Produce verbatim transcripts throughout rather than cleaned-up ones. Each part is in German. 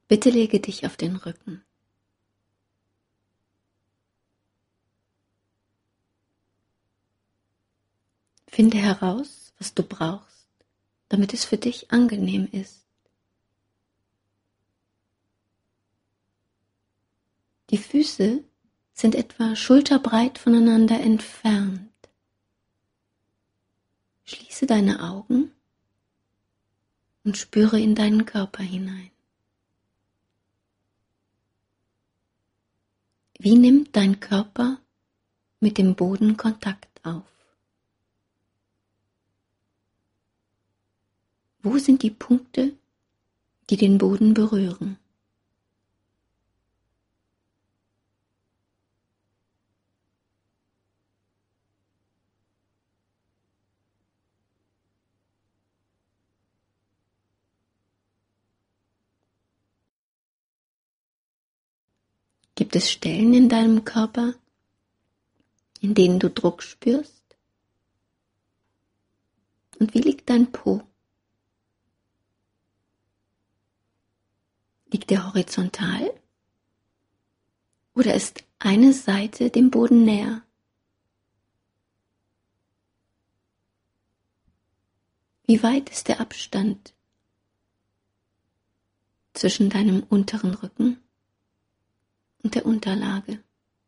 Bitte lege dich auf den Rücken. Finde heraus, was du brauchst, damit es für dich angenehm ist. Die Füße sind etwa schulterbreit voneinander entfernt. Schließe deine Augen und spüre in deinen Körper hinein. Wie nimmt dein Körper mit dem Boden Kontakt auf? Wo sind die Punkte, die den Boden berühren? Gibt es Stellen in deinem Körper, in denen du Druck spürst? Und wie liegt dein Po? Liegt er horizontal? Oder ist eine Seite dem Boden näher? Wie weit ist der Abstand zwischen deinem unteren Rücken und der Unterlage?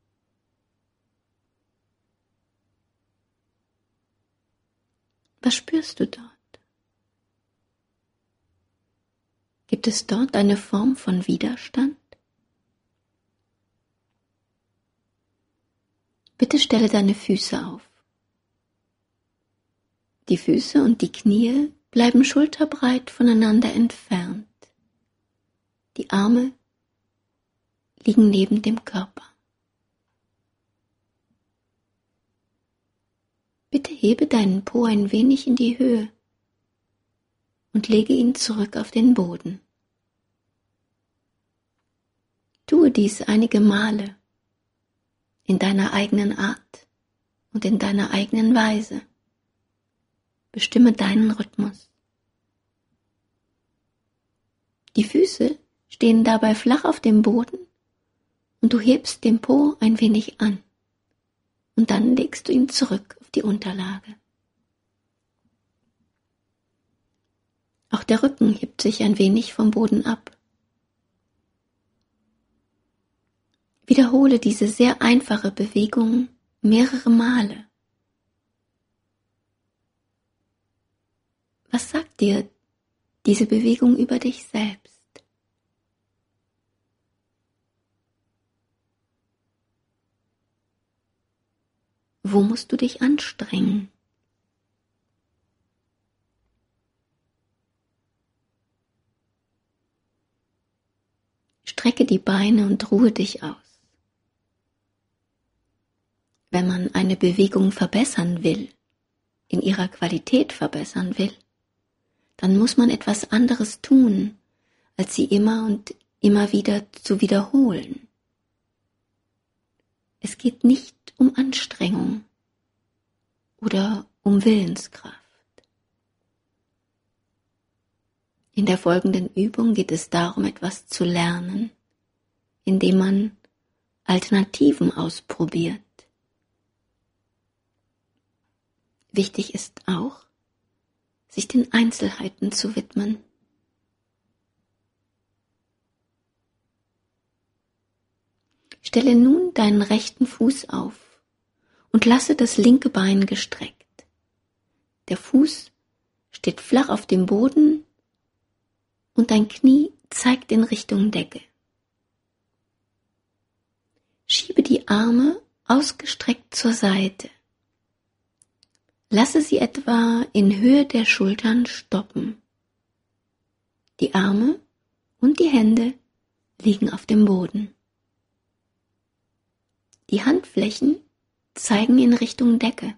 Was spürst du dort? Gibt es dort eine Form von Widerstand? Bitte stelle deine Füße auf. Die Füße und die Knie bleiben schulterbreit voneinander entfernt. Die Arme liegen neben dem Körper. Bitte hebe deinen Po ein wenig in die Höhe und lege ihn zurück auf den Boden. Tue dies einige Male in deiner eigenen Art und in deiner eigenen Weise. Bestimme deinen Rhythmus. Die Füße stehen dabei flach auf dem Boden und du hebst den Po ein wenig an und dann legst du ihn zurück auf die Unterlage. Auch der Rücken hebt sich ein wenig vom Boden ab. Wiederhole diese sehr einfache Bewegung mehrere Male. Was sagt dir diese Bewegung über dich selbst? Wo musst du dich anstrengen? Strecke die Beine und ruhe dich aus. Wenn man eine Bewegung verbessern will, in ihrer Qualität verbessern will, dann muss man etwas anderes tun, als sie immer und immer wieder zu wiederholen. Es geht nicht um Anstrengung oder um Willenskraft. In der folgenden Übung geht es darum, etwas zu lernen, indem man Alternativen ausprobiert. Wichtig ist auch, sich den Einzelheiten zu widmen. Stelle nun deinen rechten Fuß auf und lasse das linke Bein gestreckt. Der Fuß steht flach auf dem Boden und dein Knie zeigt in Richtung Decke. Schiebe die Arme ausgestreckt zur Seite. Lasse sie etwa in Höhe der Schultern stoppen. Die Arme und die Hände liegen auf dem Boden. Die Handflächen zeigen in Richtung Decke.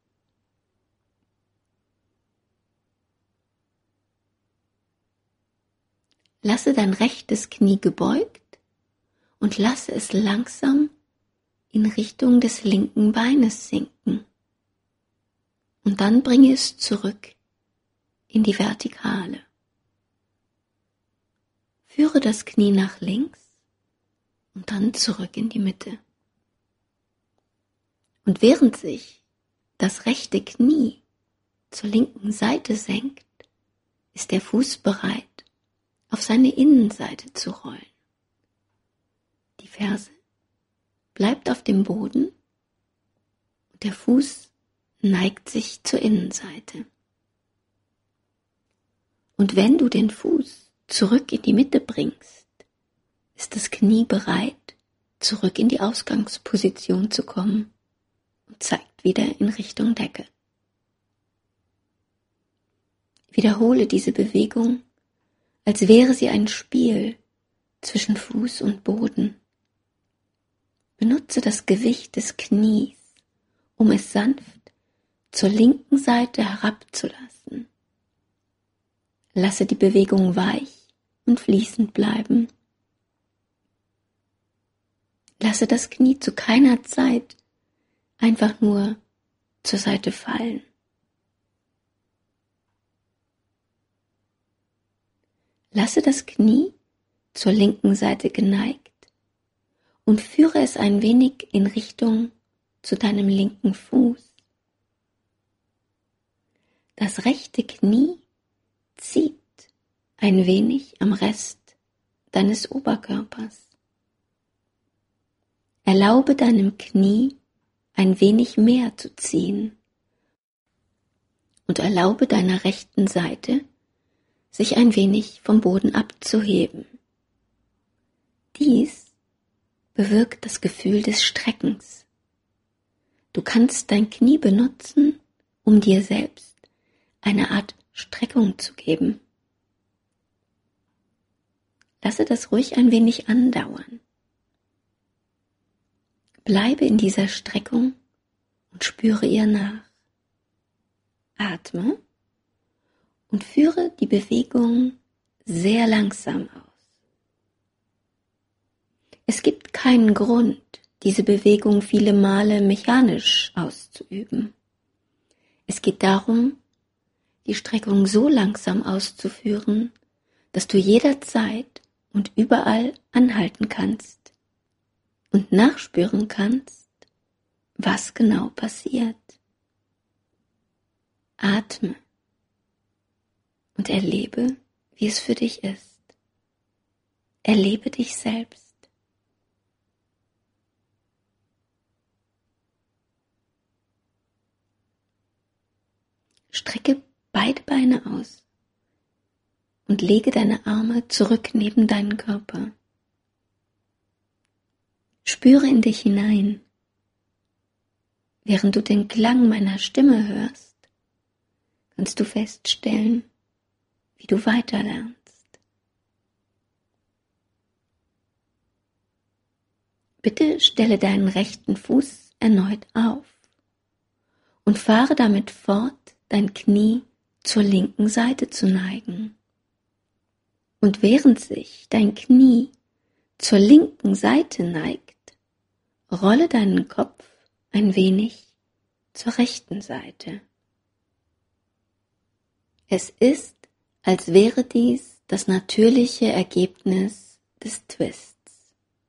Lasse dein rechtes Knie gebeugt und lasse es langsam in Richtung des linken Beines sinken. Und dann bringe es zurück in die Vertikale. Führe das Knie nach links und dann zurück in die Mitte. Und während sich das rechte Knie zur linken Seite senkt, ist der Fuß bereit, auf seine Innenseite zu rollen. Die Ferse bleibt auf dem Boden und der Fuß neigt sich zur Innenseite. Und wenn du den Fuß zurück in die Mitte bringst, ist das Knie bereit, zurück in die Ausgangsposition zu kommen und zeigt wieder in Richtung Decke. Wiederhole diese Bewegung, als wäre sie ein Spiel zwischen Fuß und Boden. Benutze das Gewicht des Knies, um es sanft zur linken Seite herabzulassen. Lasse die Bewegung weich und fließend bleiben. Lasse das Knie zu keiner Zeit einfach nur zur Seite fallen. Lasse das Knie zur linken Seite geneigt und führe es ein wenig in Richtung zu deinem linken Fuß. Das rechte Knie zieht ein wenig am Rest deines Oberkörpers. Erlaube deinem Knie ein wenig mehr zu ziehen und erlaube deiner rechten Seite, sich ein wenig vom Boden abzuheben. Dies bewirkt das Gefühl des Streckens. Du kannst dein Knie benutzen, um dir selbst eine Art Streckung zu geben. Lasse das ruhig ein wenig andauern. Bleibe in dieser Streckung und spüre ihr nach. Atme und führe die Bewegung sehr langsam aus. Es gibt keinen Grund, diese Bewegung viele Male mechanisch auszuüben. Es geht darum, die Streckung so langsam auszuführen, dass du jederzeit und überall anhalten kannst und nachspüren kannst, was genau passiert. Atme und erlebe, wie es für dich ist. Erlebe dich selbst. Strecke beide Beine aus und lege deine Arme zurück neben deinen Körper. Spüre in dich hinein. Während du den Klang meiner Stimme hörst, kannst du feststellen, wie du weiterlernst. Bitte stelle deinen rechten Fuß erneut auf und fahre damit fort, dein Knie zur linken Seite zu neigen. Und während sich dein Knie zur linken Seite neigt, rolle deinen Kopf ein wenig zur rechten Seite. Es ist, als wäre dies das natürliche Ergebnis des Twists.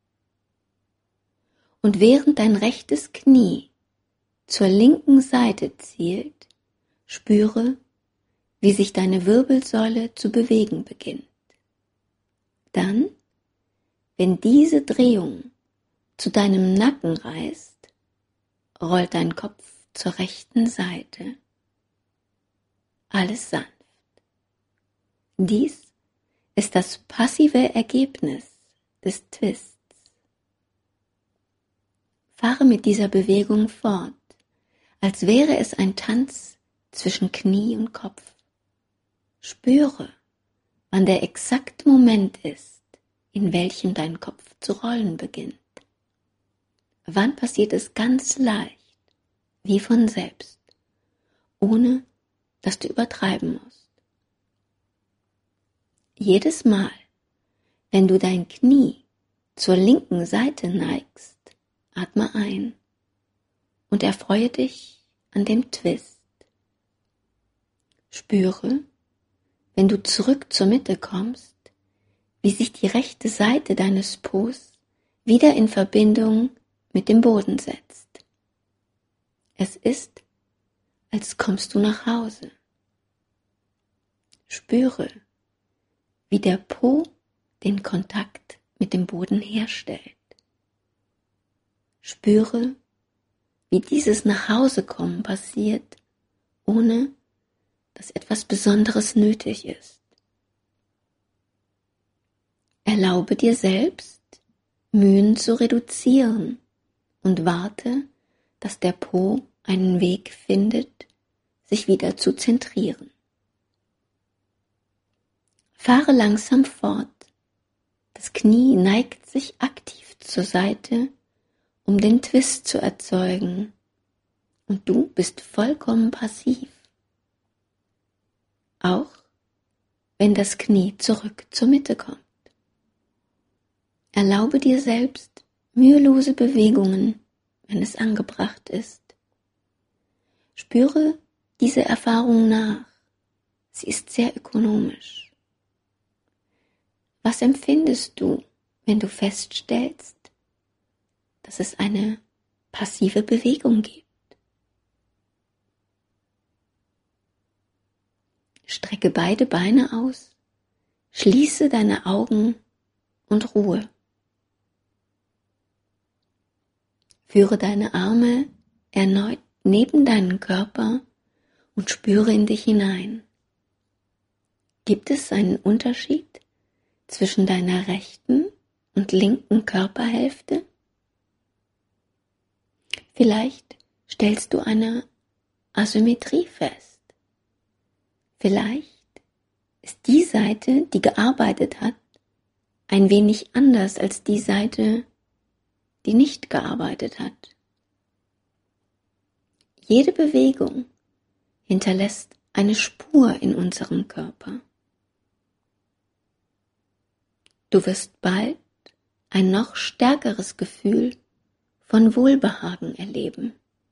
Und während dein rechtes Knie zur linken Seite zielt, spüre, wie sich deine Wirbelsäule zu bewegen beginnt. Dann, wenn diese Drehung zu deinem Nacken reißt, rollt dein Kopf zur rechten Seite. Alles sanft. Dies ist das passive Ergebnis des Twists. Fahre mit dieser Bewegung fort, als wäre es ein Tanz zwischen Knie und Kopf. Spüre, wann der exakte Moment ist, in welchem dein Kopf zu rollen beginnt. Wann passiert es ganz leicht, wie von selbst, ohne dass du übertreiben musst. Jedes Mal, wenn du dein Knie zur linken Seite neigst, atme ein und erfreue dich an dem Twist. Spüre, wenn du zurück zur Mitte kommst, wie sich die rechte Seite deines Po's wieder in Verbindung mit dem Boden setzt. Es ist, als kommst du nach Hause. Spüre, wie der Po den Kontakt mit dem Boden herstellt. Spüre, wie dieses Nachhausekommen passiert, ohne dass etwas Besonderes nötig ist. Erlaube dir selbst, Mühen zu reduzieren und warte, dass der Po einen Weg findet, sich wieder zu zentrieren. Fahre langsam fort. Das Knie neigt sich aktiv zur Seite, um den Twist zu erzeugen, und du bist vollkommen passiv. Auch wenn das Knie zurück zur Mitte kommt. Erlaube dir selbst mühelose Bewegungen, wenn es angebracht ist. Spüre diese Erfahrung nach. Sie ist sehr ökonomisch. Was empfindest du, wenn du feststellst, dass es eine passive Bewegung gibt? Strecke beide Beine aus, schließe deine Augen und ruhe. Führe deine Arme erneut neben deinen Körper und spüre in dich hinein. Gibt es einen Unterschied zwischen deiner rechten und linken Körperhälfte? Vielleicht stellst du eine Asymmetrie fest. Vielleicht ist die Seite, die gearbeitet hat, ein wenig anders als die Seite, die nicht gearbeitet hat. Jede Bewegung hinterlässt eine Spur in unserem Körper. Du wirst bald ein noch stärkeres Gefühl von Wohlbehagen erleben.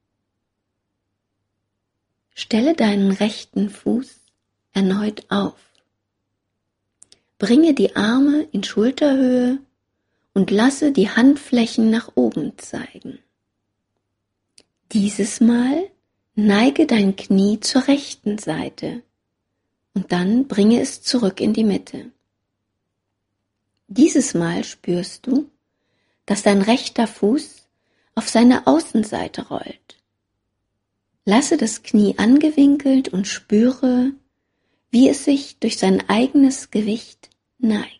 Stelle deinen rechten Fuß erneut auf. Bringe die Arme in Schulterhöhe und lasse die Handflächen nach oben zeigen. Dieses Mal neige dein Knie zur rechten Seite und dann bringe es zurück in die Mitte. Dieses Mal spürst du, dass dein rechter Fuß auf seine Außenseite rollt. Lasse das Knie angewinkelt und spüre, wie es sich durch sein eigenes Gewicht neigt.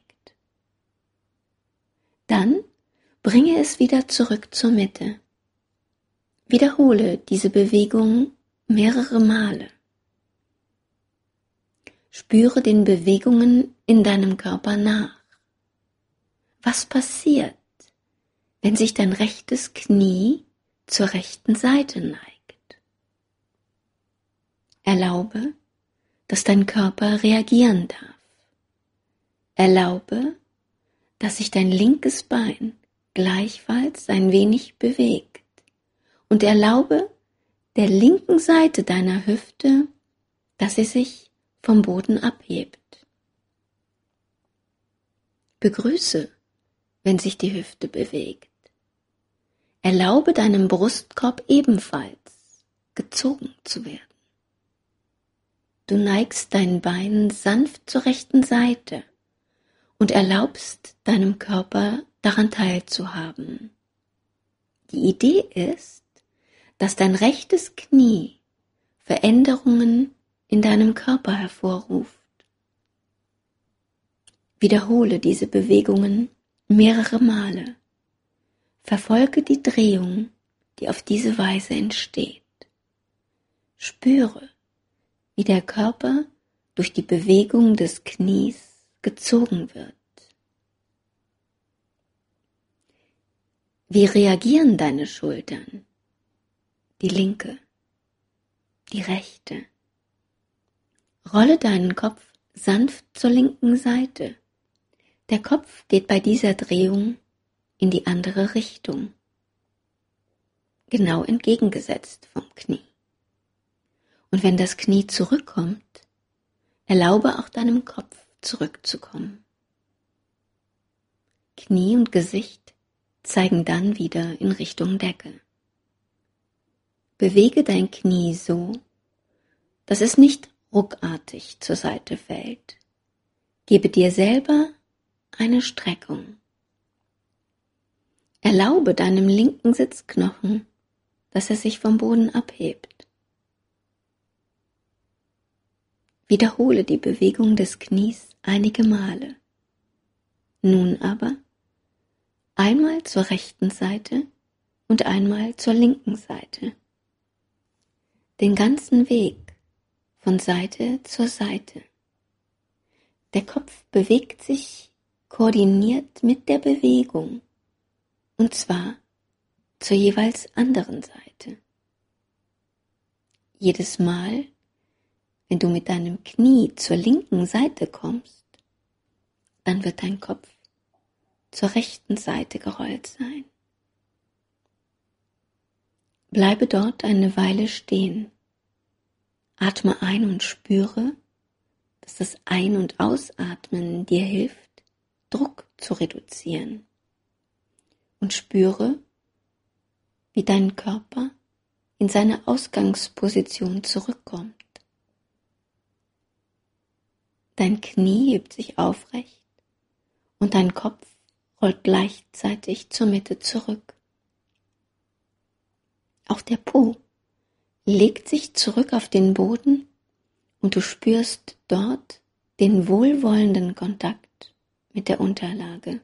Dann bringe es wieder zurück zur Mitte. Wiederhole diese Bewegung mehrere Male. Spüre den Bewegungen in deinem Körper nach. Was passiert, wenn sich dein rechtes Knie zur rechten Seite neigt? Erlaube, dass dein Körper reagieren darf. Erlaube, dass sich dein linkes Bein gleichfalls ein wenig bewegt und erlaube der linken Seite deiner Hüfte, dass sie sich vom Boden abhebt. Begrüße, wenn sich die Hüfte bewegt. Erlaube deinem Brustkorb ebenfalls gezogen zu werden. Du neigst dein Bein sanft zur rechten Seite und erlaubst deinem Körper daran teilzuhaben. Die Idee ist, dass dein rechtes Knie Veränderungen in deinem Körper hervorruft. Wiederhole diese Bewegungen mehrere Male. Verfolge die Drehung, die auf diese Weise entsteht. Spüre, wie der Körper durch die Bewegung des Knies gezogen wird. Wie reagieren deine Schultern? Die linke, die rechte. Rolle deinen Kopf sanft zur linken Seite. Der Kopf geht bei dieser Drehung in die andere Richtung, genau entgegengesetzt vom Knie. Und wenn das Knie zurückkommt, erlaube auch deinem Kopf zurückzukommen. Knie und Gesicht zeigen dann wieder in Richtung Decke. Bewege dein Knie so, dass es nicht ruckartig zur Seite fällt. Gebe dir selber eine Streckung. Erlaube deinem linken Sitzknochen, dass er sich vom Boden abhebt. Wiederhole die Bewegung des Knies einige Male. Nun aber einmal zur rechten Seite und einmal zur linken Seite. Den ganzen Weg von Seite zur Seite. Der Kopf bewegt sich koordiniert mit der Bewegung, und zwar zur jeweils anderen Seite. Jedes Mal, wenn du mit deinem Knie zur linken Seite kommst, dann wird dein Kopf zur rechten Seite gerollt sein. Bleibe dort eine Weile stehen. Atme ein und spüre, dass das Ein- und Ausatmen dir hilft, Druck zu reduzieren. Und spüre, wie dein Körper in seine Ausgangsposition zurückkommt. Dein Knie hebt sich aufrecht und dein Kopf rollt gleichzeitig zur Mitte zurück. Auch der Po legt sich zurück auf den Boden und du spürst dort den wohlwollenden Kontakt mit der Unterlage.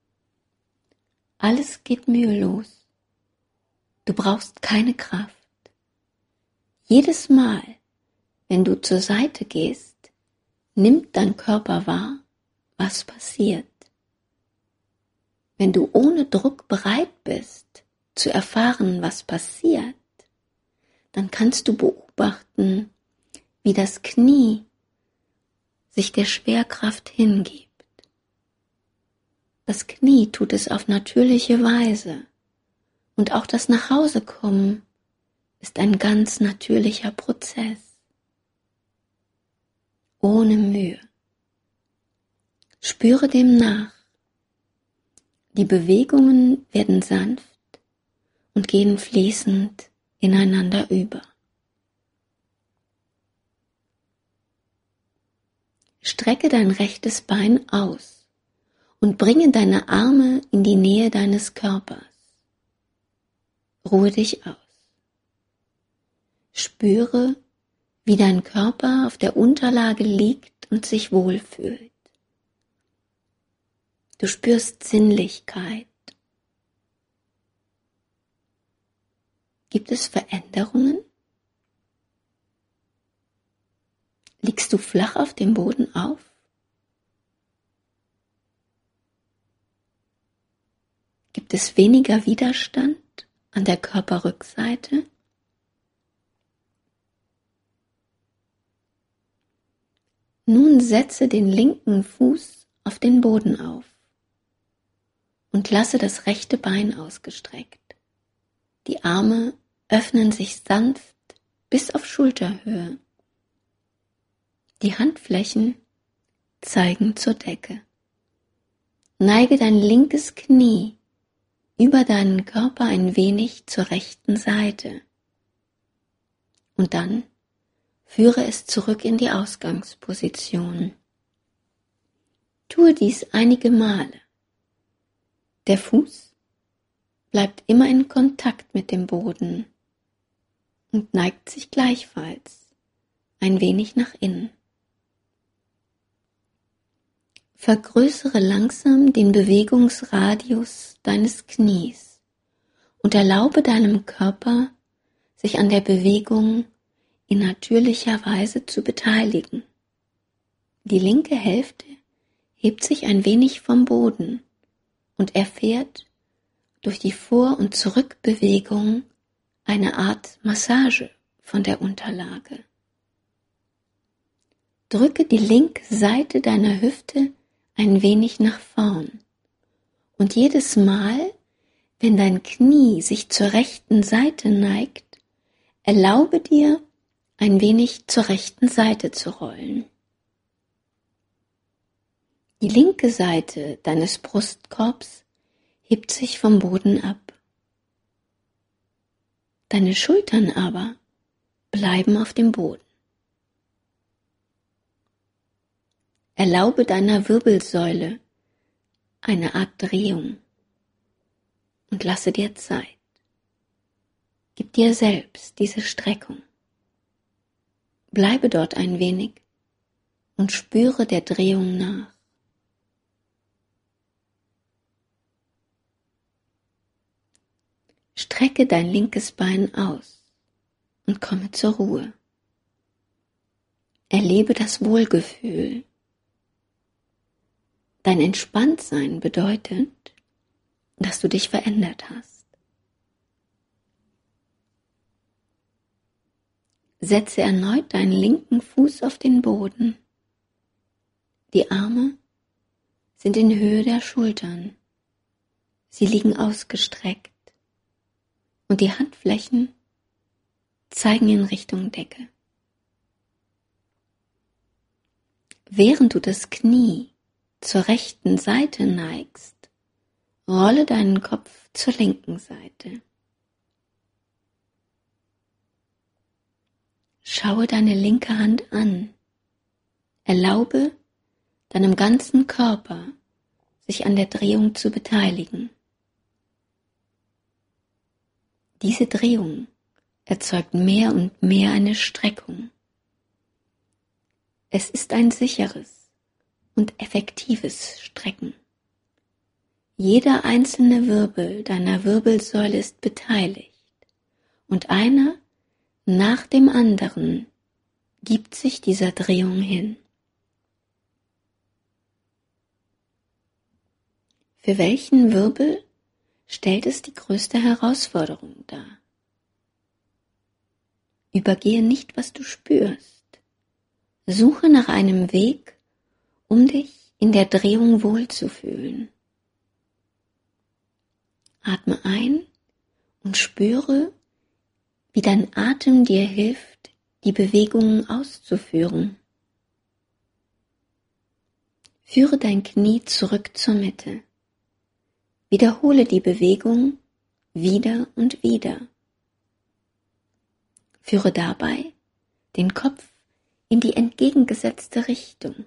Alles geht mühelos. Du brauchst keine Kraft. Jedes Mal, wenn du zur Seite gehst, nimmt dein Körper wahr, was passiert. Wenn du ohne Druck bereit bist, zu erfahren, was passiert, dann kannst du beobachten, wie das Knie sich der Schwerkraft hingibt. Das Knie tut es auf natürliche Weise und auch das Nachhausekommen ist ein ganz natürlicher Prozess. Ohne Mühe. Spüre dem nach. Die Bewegungen werden sanft und gehen fließend ineinander über. Strecke dein rechtes Bein aus und bringe deine Arme in die Nähe deines Körpers. Ruhe dich aus. Spüre, wie dein Körper auf der Unterlage liegt und sich wohlfühlt. Du spürst Sinnlichkeit. Gibt es Veränderungen? Liegst du flach auf dem Boden auf? Gibt es weniger Widerstand an der Körperrückseite? Nun setze den linken Fuß auf den Boden auf und lasse das rechte Bein ausgestreckt. Die Arme öffnen sich sanft bis auf Schulterhöhe. Die Handflächen zeigen zur Decke. Neige dein linkes Knie über deinen Körper ein wenig zur rechten Seite und dann führe es zurück in die Ausgangsposition. Tue dies einige Male. Der Fuß bleibt immer in Kontakt mit dem Boden und neigt sich gleichfalls ein wenig nach innen. Vergrößere langsam den Bewegungsradius deines Knies und erlaube deinem Körper, sich an der Bewegung in natürlicher Weise zu beteiligen. Die linke Hälfte hebt sich ein wenig vom Boden und erfährt durch die Vor- und Zurückbewegung eine Art Massage von der Unterlage. Drücke die linke Seite deiner Hüfte ein wenig nach vorn und jedes Mal, wenn dein Knie sich zur rechten Seite neigt, erlaube dir, ein wenig zur rechten Seite zu rollen. Die linke Seite deines Brustkorbs hebt sich vom Boden ab. Deine Schultern aber bleiben auf dem Boden. Erlaube deiner Wirbelsäule eine Art Drehung und lasse dir Zeit. Gib dir selbst diese Streckung. Bleibe dort ein wenig und spüre der Drehung nach. Strecke dein linkes Bein aus und komme zur Ruhe. Erlebe das Wohlgefühl. Dein Entspanntsein bedeutet, dass du dich verändert hast. Setze erneut deinen linken Fuß auf den Boden. Die Arme sind in Höhe der Schultern. Sie liegen ausgestreckt und die Handflächen zeigen in Richtung Decke. Während du das Knie zur rechten Seite neigst, rolle deinen Kopf zur linken Seite. Schaue deine linke Hand an. Erlaube deinem ganzen Körper, sich an der Drehung zu beteiligen. Diese Drehung erzeugt mehr und mehr eine Streckung. Es ist ein sicheres und effektives Strecken. Jeder einzelne Wirbel deiner Wirbelsäule ist beteiligt und einer nach dem anderen gibt sich dieser Drehung hin. Für welchen Wirbel stellt es die größte Herausforderung dar? Übergehe nicht, was du spürst. Suche nach einem Weg, um dich in der Drehung wohlzufühlen. Atme ein und spüre, wie dein Atem dir hilft, die Bewegungen auszuführen. Führe dein Knie zurück zur Mitte. Wiederhole die Bewegung wieder und wieder. Führe dabei den Kopf in die entgegengesetzte Richtung.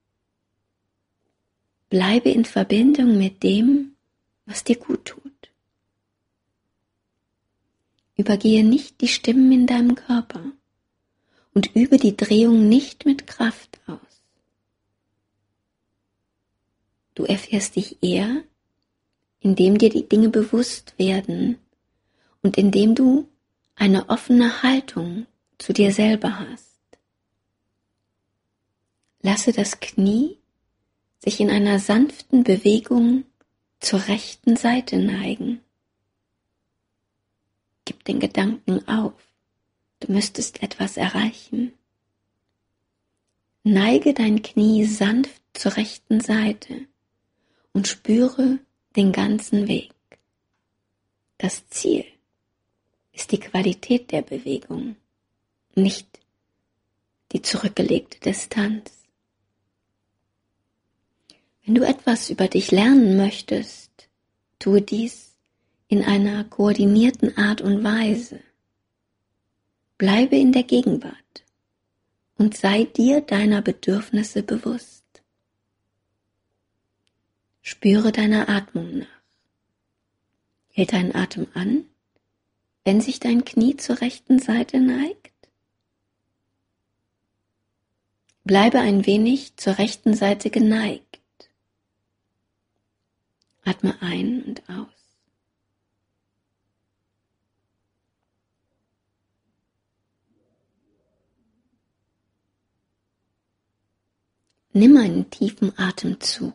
Bleibe in Verbindung mit dem, was dir gut tut. Übergehe nicht die Stimmen in deinem Körper und übe die Drehung nicht mit Kraft aus. Du erfährst dich eher, indem dir die Dinge bewusst werden und indem du eine offene Haltung zu dir selber hast. Lasse das Knie sich in einer sanften Bewegung zur rechten Seite neigen. Gib den Gedanken auf, du müsstest etwas erreichen. Neige dein Knie sanft zur rechten Seite und spüre den ganzen Weg. Das Ziel ist die Qualität der Bewegung, nicht die zurückgelegte Distanz. Wenn du etwas über dich lernen möchtest, tue dies in einer koordinierten Art und Weise. Bleibe in der Gegenwart und sei dir deiner Bedürfnisse bewusst. Spüre deiner Atmung nach. Hält dein Atem an, wenn sich dein Knie zur rechten Seite neigt? Bleibe ein wenig zur rechten Seite geneigt. Atme ein und aus. Nimm einen tiefen Atemzug.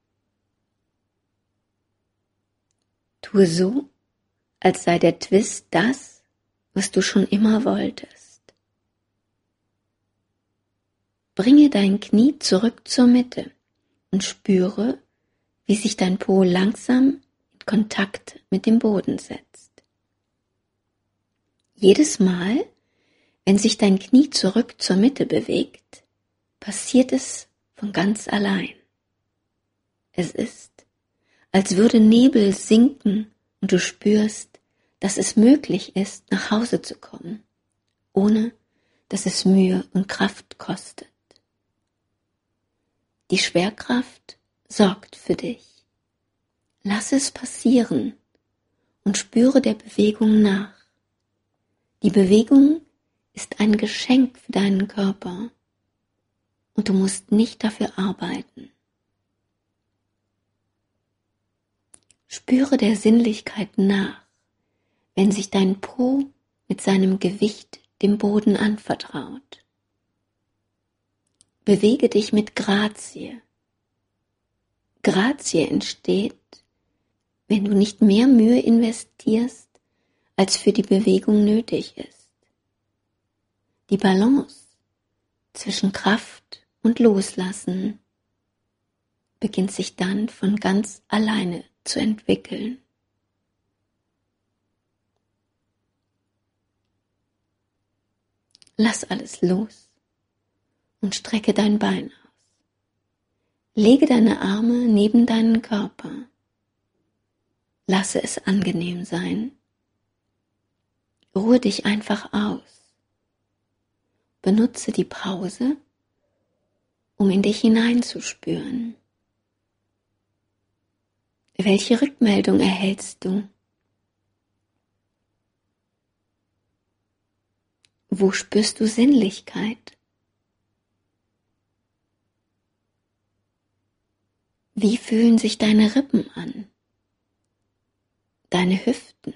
Tue so, als sei der Twist das, was du schon immer wolltest. Bringe dein Knie zurück zur Mitte und spüre, wie sich dein Po langsam in Kontakt mit dem Boden setzt. Jedes Mal, wenn sich dein Knie zurück zur Mitte bewegt, passiert es von ganz allein. Es ist, als würde Nebel sinken und du spürst, dass es möglich ist, nach Hause zu kommen, ohne dass es Mühe und Kraft kostet. Die Schwerkraft sorgt für dich. Lass es passieren und spüre der Bewegung nach. Die Bewegung ist ein Geschenk für deinen Körper und du musst nicht dafür arbeiten. Spüre der Sinnlichkeit nach, wenn sich dein Po mit seinem Gewicht dem Boden anvertraut. Bewege dich mit Grazie. Grazie entsteht, wenn du nicht mehr Mühe investierst, als für die Bewegung nötig ist. Die Balance zwischen Kraft und Loslassen beginnt sich dann von ganz alleine zu entwickeln. Lass alles los und strecke dein Bein aus. Lege deine Arme neben deinen Körper. Lasse es angenehm sein. Ruhe dich einfach aus. Benutze die Pause, um in dich hineinzuspüren. Welche Rückmeldung erhältst du? Wo spürst du Sinnlichkeit? Wie fühlen sich deine Rippen an? Deine Hüften?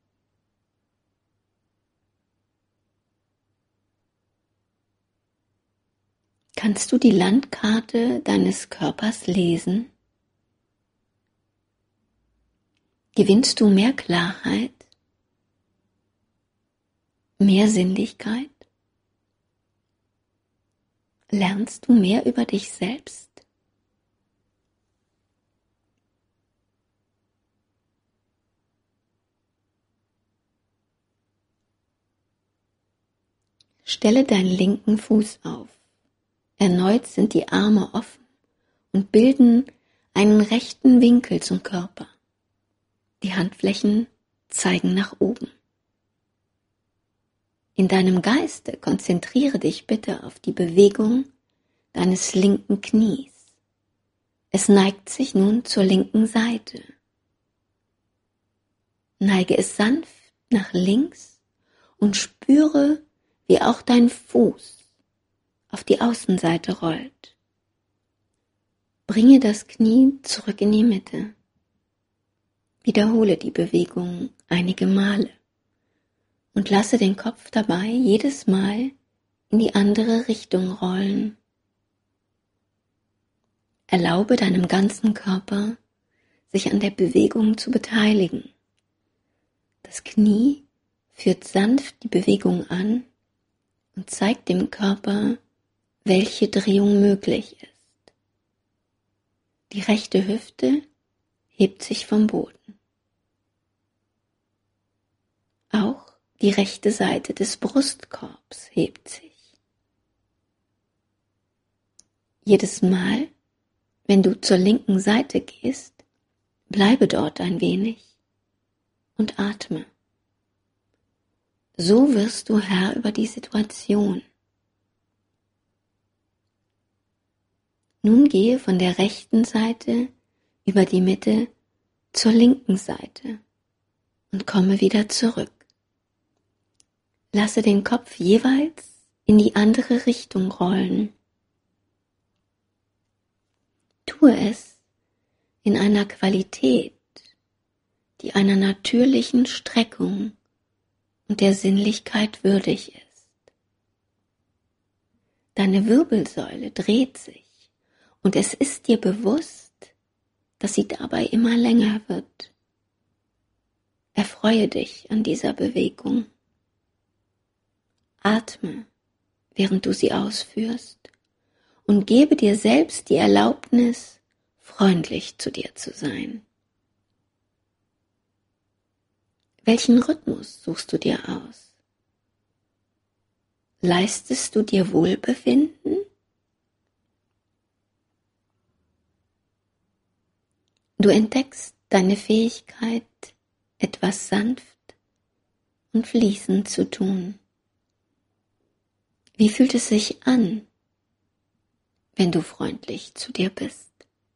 Kannst du die Landkarte deines Körpers lesen? Gewinnst du mehr Klarheit? Mehr Sinnlichkeit? Lernst du mehr über dich selbst? Stelle deinen linken Fuß auf. Erneut sind die Arme offen und bilden einen rechten Winkel zum Körper. Die Handflächen zeigen nach oben. In deinem Geiste konzentriere dich bitte auf die Bewegung deines linken Knies. Es neigt sich nun zur linken Seite. Neige es sanft nach links und spüre, wie auch dein Fuß auf die Außenseite rollt. Bringe das Knie zurück in die Mitte. Wiederhole die Bewegung einige Male und lasse den Kopf dabei jedes Mal in die andere Richtung rollen. Erlaube deinem ganzen Körper, sich an der Bewegung zu beteiligen. Das Knie führt sanft die Bewegung an und zeigt dem Körper, welche Drehung möglich ist. Die rechte Hüfte hebt sich vom Boden. Auch die rechte Seite des Brustkorbs hebt sich. Jedes Mal, wenn du zur linken Seite gehst, bleibe dort ein wenig und atme. So wirst du Herr über die Situation. Nun gehe von der rechten Seite über die Mitte zur linken Seite und komme wieder zurück. Lasse den Kopf jeweils in die andere Richtung rollen. Tue es in einer Qualität, die einer natürlichen Streckung und der Sinnlichkeit würdig ist. Deine Wirbelsäule dreht sich und es ist dir bewusst, dass sie dabei immer länger wird. Erfreue dich an dieser Bewegung. Atme, während du sie ausführst, und gebe dir selbst die Erlaubnis, freundlich zu dir zu sein. Welchen Rhythmus suchst du dir aus? Leistest du dir Wohlbefinden? Du entdeckst deine Fähigkeit, etwas sanft und fließend zu tun. Wie fühlt es sich an, wenn du freundlich zu dir bist?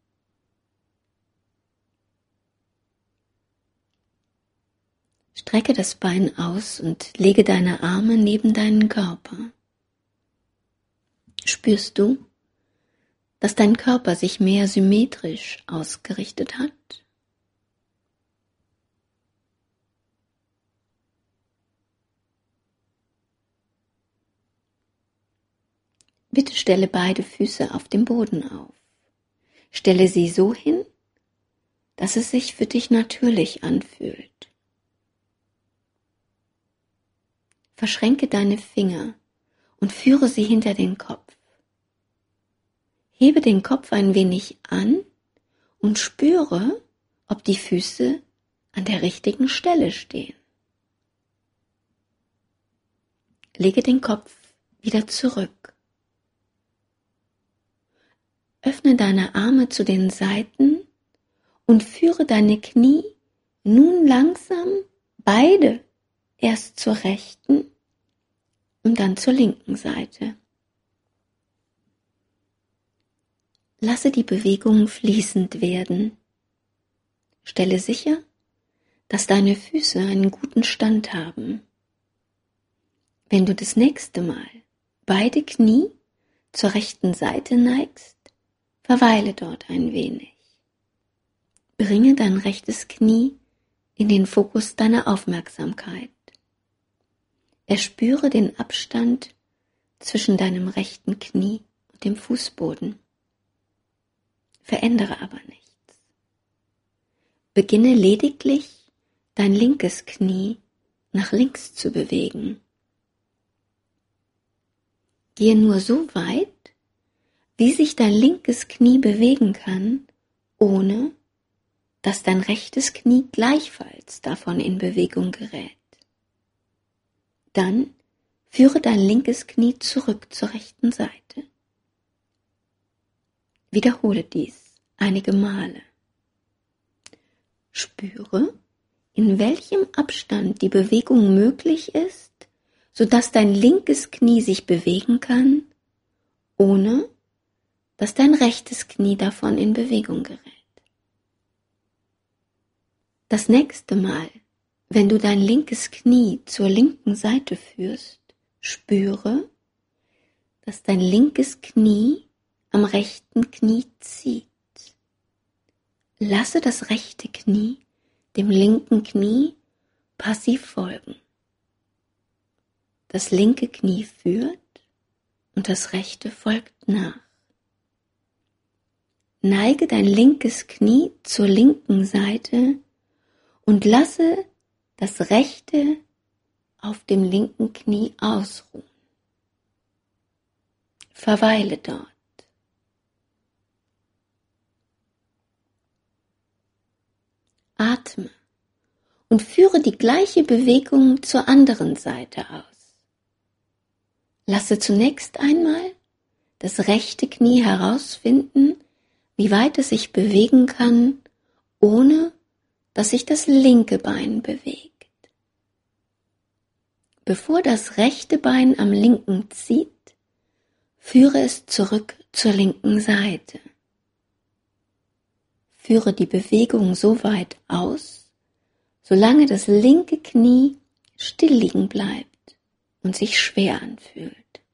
Strecke das Bein aus und lege deine Arme neben deinen Körper. Spürst du, dass dein Körper sich mehr symmetrisch ausgerichtet hat? Bitte stelle beide Füße auf dem Boden auf. Stelle sie so hin, dass es sich für dich natürlich anfühlt. Verschränke deine Finger und führe sie hinter den Kopf. Hebe den Kopf ein wenig an und spüre, ob die Füße an der richtigen Stelle stehen. Lege den Kopf wieder zurück. Öffne deine Arme zu den Seiten und führe deine Knie nun langsam beide erst zur rechten und dann zur linken Seite. Lasse die Bewegung fließend werden. Stelle sicher, dass deine Füße einen guten Stand haben. Wenn du das nächste Mal beide Knie zur rechten Seite neigst, verweile dort ein wenig. Bringe dein rechtes Knie in den Fokus deiner Aufmerksamkeit. Erspüre den Abstand zwischen deinem rechten Knie und dem Fußboden. Verändere aber nichts. Beginne lediglich, dein linkes Knie nach links zu bewegen. Gehe nur so weit, wie sich dein linkes Knie bewegen kann, ohne dass dein rechtes Knie gleichfalls davon in Bewegung gerät. Dann führe dein linkes Knie zurück zur rechten Seite. Wiederhole dies einige Male. Spüre, in welchem Abstand die Bewegung möglich ist, sodass dein linkes Knie sich bewegen kann, ohne dass dein rechtes Knie davon in Bewegung gerät. Das nächste Mal, wenn du dein linkes Knie zur linken Seite führst, spüre, dass dein linkes Knie am rechten Knie zieht. Lasse das rechte Knie dem linken Knie passiv folgen. Das linke Knie führt und das rechte folgt nach. Neige dein linkes Knie zur linken Seite und lasse das rechte auf dem linken Knie ausruhen. Verweile dort. Atme und führe die gleiche Bewegung zur anderen Seite aus. Lasse zunächst einmal das rechte Knie herausfinden, wie weit es sich bewegen kann, ohne dass sich das linke Bein bewegt. Bevor das rechte Bein am linken zieht, führe es zurück zur linken Seite. Führe die Bewegung so weit aus, solange das linke Knie still liegen bleibt und sich schwer anfühlt.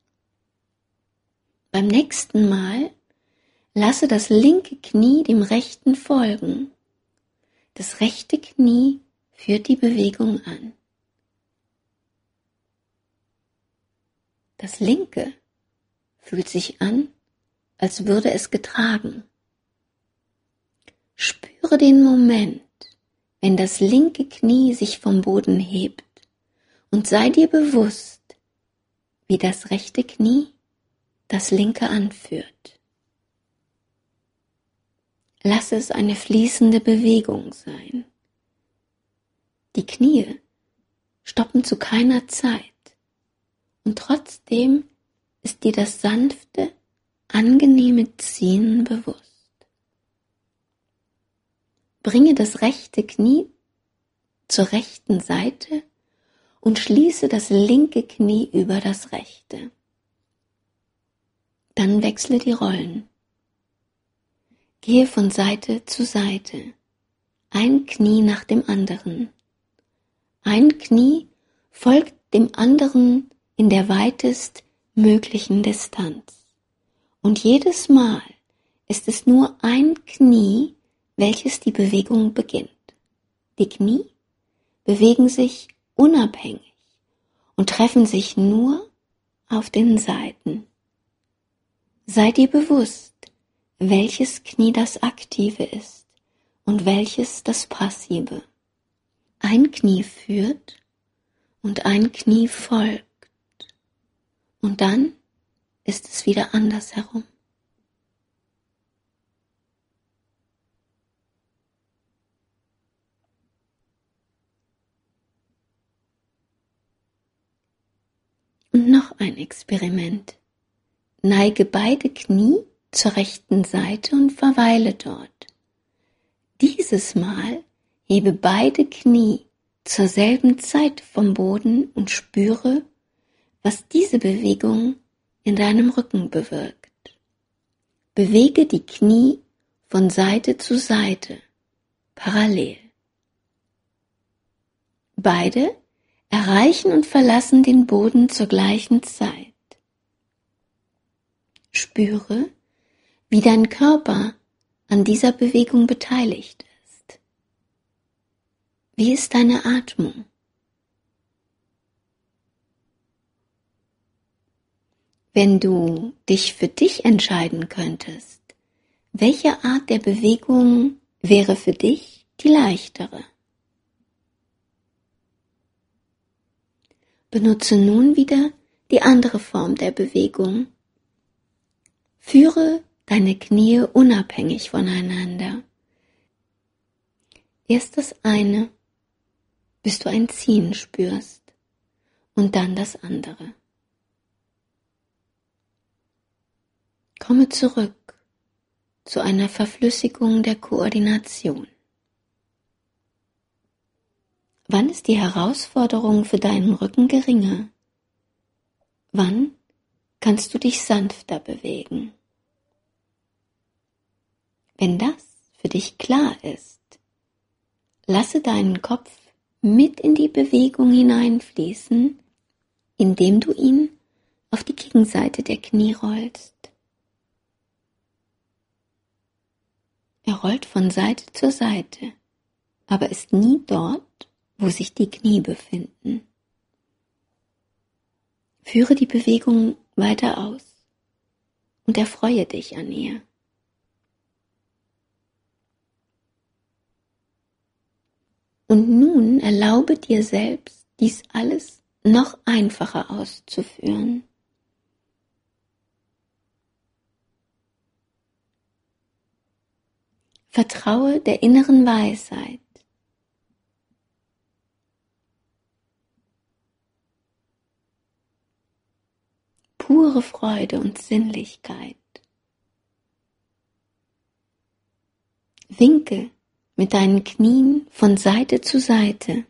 Beim nächsten Mal lasse das linke Knie dem rechten folgen. Das rechte Knie führt die Bewegung an. Das linke fühlt sich an, als würde es getragen. Spüre den Moment, wenn das linke Knie sich vom Boden hebt und sei dir bewusst, wie das rechte Knie das linke anführt. Lass es eine fließende Bewegung sein. Die Knie stoppen zu keiner Zeit und trotzdem ist dir das sanfte, angenehme Ziehen bewusst. bringe das rechte Knie zur rechten Seite und schließe das linke Knie über das rechte. Dann wechsle die Rollen. Gehe von Seite zu Seite, ein Knie nach dem anderen. Ein Knie folgt dem anderen in der weitest möglichen Distanz. Und jedes Mal ist es nur ein Knie, welches die Bewegung beginnt. Die Knie bewegen sich unabhängig und treffen sich nur auf den Seiten. Sei dir bewusst, welches Knie das Aktive ist und welches das Passive. Ein Knie führt und ein Knie folgt. Und dann ist es wieder andersherum. Und noch ein Experiment. Neige beide Knie zur rechten Seite und verweile dort. Dieses Mal hebe beide Knie zur selben Zeit vom Boden und spüre, was diese Bewegung in deinem Rücken bewirkt. Bewege die Knie von Seite zu Seite, parallel. Beide erreichen und verlassen den Boden zur gleichen Zeit. Spüre, wie dein Körper an dieser Bewegung beteiligt ist. Wie ist deine Atmung? Wenn du dich für dich entscheiden könntest, welche Art der Bewegung wäre für dich die leichtere? Benutze nun wieder die andere Form der Bewegung. Führe deine Knie unabhängig voneinander. Erst das eine, bis du ein Ziehen spürst, und dann das andere. Komme zurück zu einer Verflüssigung der Koordination. Wann ist die Herausforderung für deinen Rücken geringer? Wann kannst du dich sanfter bewegen? Wenn das für dich klar ist, lasse deinen Kopf mit in die Bewegung hineinfließen, indem du ihn auf die Gegenseite der Knie rollst. Er rollt von Seite zu Seite, aber ist nie dort, wo sich die Knie befinden. Führe die Bewegung weiter aus und erfreue dich an ihr. Und nun erlaube dir selbst, dies alles noch einfacher auszuführen. Vertraue der inneren Weisheit. Pure Freude und Sinnlichkeit. Winke mit deinen Knien von Seite zu Seite.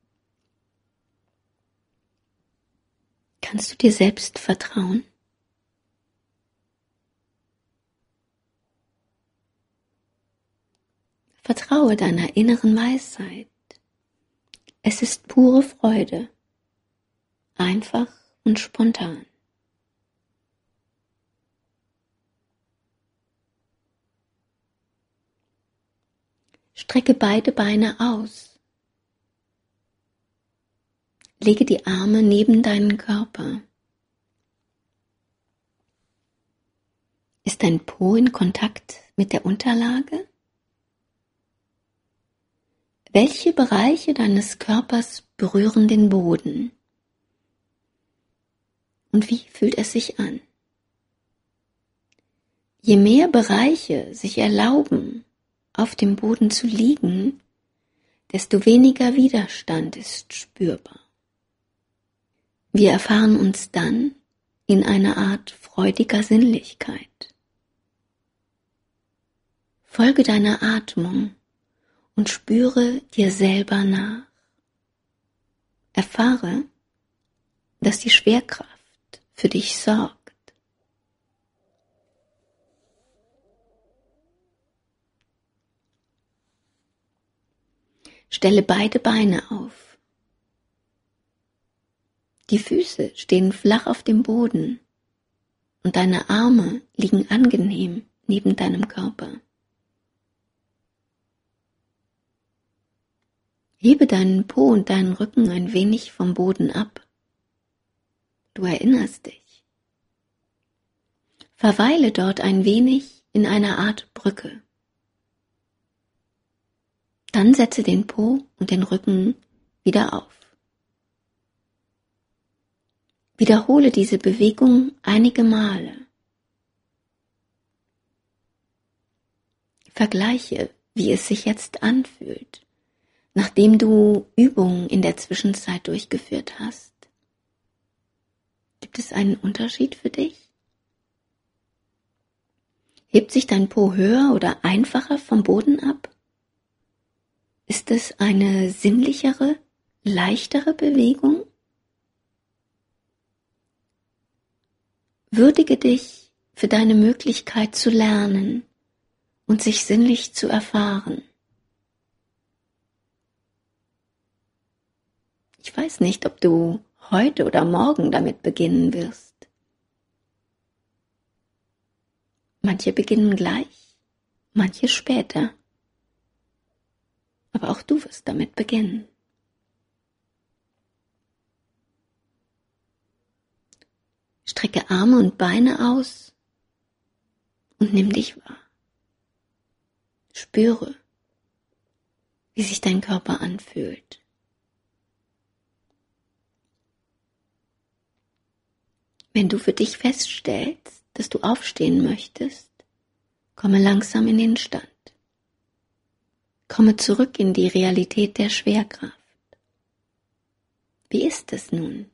Kannst du dir selbst vertrauen? Vertraue deiner inneren Weisheit. Es ist pure Freude, einfach und spontan. Strecke beide Beine aus. Lege die Arme neben deinen Körper. Ist dein Po in Kontakt mit der Unterlage? Welche Bereiche deines Körpers berühren den Boden? Und wie fühlt es sich an? Je mehr Bereiche sich erlauben, auf dem Boden zu liegen, desto weniger Widerstand ist spürbar. Wir erfahren uns dann in einer Art freudiger Sinnlichkeit. Folge deiner Atmung und spüre dir selber nach. Erfahre, dass die Schwerkraft für dich sorgt. Stelle beide Beine auf. Die Füße stehen flach auf dem Boden und deine Arme liegen angenehm neben deinem Körper. Hebe deinen Po und deinen Rücken ein wenig vom Boden ab. Du erinnerst dich. Verweile dort ein wenig in einer Art Brücke. Dann setze den Po und den Rücken wieder auf. Wiederhole diese Bewegung einige Male. Vergleiche, wie es sich jetzt anfühlt, nachdem du Übungen in der Zwischenzeit durchgeführt hast. Gibt es einen Unterschied für dich? Hebt sich dein Po höher oder einfacher vom Boden ab? Ist es eine sinnlichere, leichtere Bewegung? Würdige dich für deine Möglichkeit zu lernen und sich sinnlich zu erfahren. Ich weiß nicht, ob du heute oder morgen damit beginnen wirst. Manche beginnen gleich, manche später. Aber auch du wirst damit beginnen. Strecke Arme und Beine aus und nimm dich wahr. Spüre, wie sich dein Körper anfühlt. Wenn du für dich feststellst, dass du aufstehen möchtest, komme langsam in den Stand. Komme zurück in die Realität der Schwerkraft. Wie ist es nun?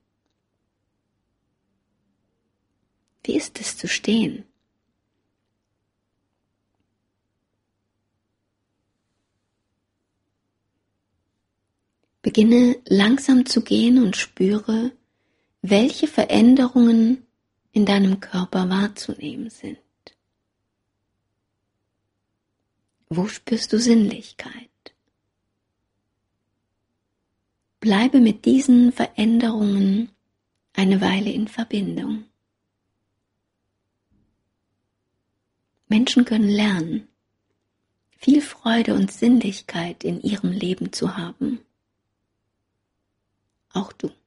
Wie ist es zu stehen? Beginne langsam zu gehen und spüre, welche Veränderungen in deinem Körper wahrzunehmen sind. Wo spürst du Sinnlichkeit? Bleibe mit diesen Veränderungen eine Weile in Verbindung. Menschen können lernen, viel Freude und Sinnlichkeit in ihrem Leben zu haben. Auch du.